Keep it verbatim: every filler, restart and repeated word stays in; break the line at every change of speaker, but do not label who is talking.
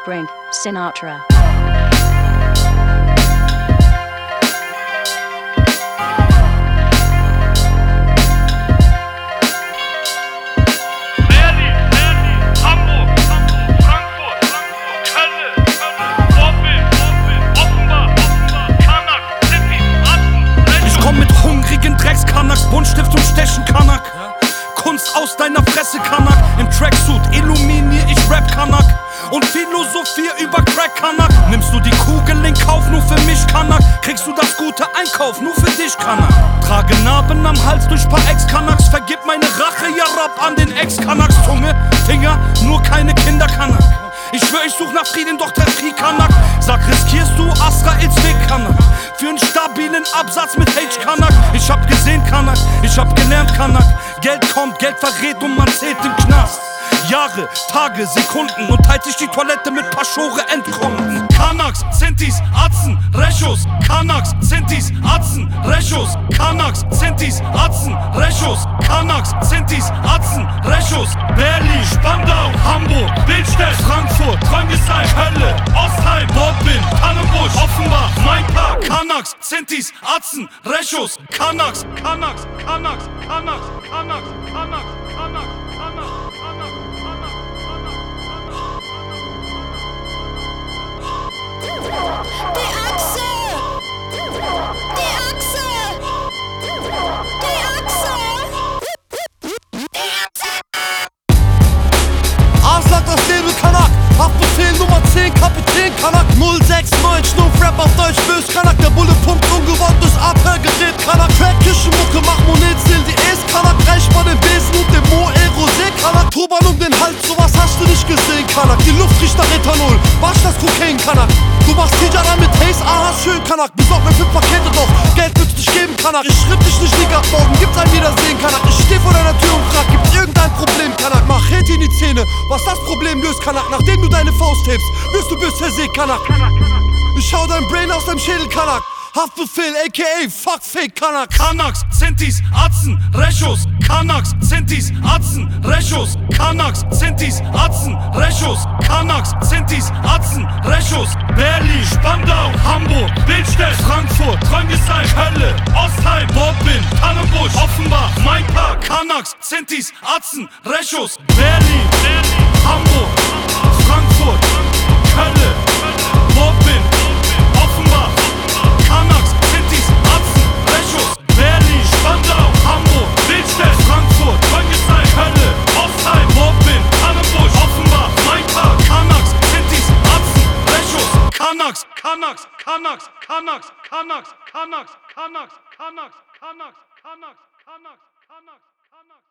Brink, Sinatra.
Buntstift und Stechen, Kanak. Kunst aus deiner Fresse, Kanak. Im Tracksuit illuminier ich Rap, Kanak. Und philosophier über Crack, Kanak. Nimmst du die Kugel in Kauf nur für mich, Kanak? Kriegst du das gute Einkauf nur für dich, Kanak? Trage Narben am Hals durch paar Ex-Kanaks. Vergib meine Rache, ja Rap an den Ex-Kanaks. Zunge, Finger, nur keine Kinder, Kanak. Ich schwör, ich such nach Frieden, doch der Krieg, Kanak. Sag, riskierst du Azraels Weg, Kanak? Für einen stabilen Absatz mit H-Kanak. Ich hab gesehen, Kanak, ich hab gelernt, Kanak. Geld kommt, Geld verrät und man zählt im Knast. Jahre, Tage, Sekunden und teilt sich die Toilette mit Paschore Endkunden. Kanaks, Sintis, Atzen, Rechos. Kanaks, Sintis, Atzen, Rechos. Kanaks, Sintis, Atzen, Rechos. Kanaks, Sintis, Atzen, Rechos. Berlin, Spandau, Hamburg, Bildstedt, Frankfurt, Tröngesheim, Hölle, Ostheim, Bobbin, Tannenbusch, Offenbach, Mein Park. Kanaks, Sintis, Atzen, Rechos. Kanaks, Kanaks, Kanaks, Kanaks, Kanaks, Kanaks, Kanaks, Kanaks, Kanaks.
Die Achse! Die Achse! Die Achse!
Arslan das Label Kanak, Haftbefehl Nummer zehn, Kapitän Kanak. null sechs neun, Schnuff, Rap auf Deutsch, bös Kanak. Der Bulle pumpt ungewohnt durch Abhörgerät Kanak. Track, Küchenmucke, mach Monetstil, die Es Kanak. Reich mal den Besen und den Mo Rosé Kanak. Turban um den Hals, sowas hast du nicht gesehen Kanak. Die Luft riecht nach Ethanol, wasch das Kokain Kanak. Du machst Tijara mit Haze, aha schön Kanak. Besorg mir fünf Pakete doch, Geld würd's nicht geben Kanak. Ich schritt dich nicht, Digga, morgen gibt's ein Wiedersehen Kanak. Ich steh vor deiner Tür und frag, gibt's irgendein Problem Kanak? Mach Reti in die Zähne, was das Problem löst Kanak. Nachdem du deine Faust hebst, wirst du bis Verseh Kanak. Ich hau dein Brain aus deinem Schädel Kanak. Haftbefehl, aka Fuck Fake Kanak.
Kanaks, Sintis, Atzen, Rechos. Kanaks, Sintis, Atzen, Rechos. Kanaks, Sintis, Atzen, Rechos. Kanaks, Sintis, Atzen, Rechos. Berlin, Spandau, Hamburg, Bildstedt, Frankfurt, Tröngesheim, Hölle, Ostheim, Bobbin, Tannenbusch, Offenbach, Mein Park. Kanaks, Sintis, Atzen, Rechos. Berlin, Hamburg, Frankfurt, Hölle, Bobbin, Offenbach. Kanaks, Sintis, Atzen, Rechos. Berlin, Spandau, Hamburg, Bildstedt, Frankfurt, Tröngesheim, Hölle, Ostheim, Bobbin, Tannenbusch, Offenbach, Mein Park. Kanaks, Sintis, Atzen, Rechos. Kanaks, Kanaks, Kanaks, Kanaks, Kanaks, Kanaks, Kanaks, Kanaks, Kanaks, Kanaks, Kanaks, Kanaks, Kanaks.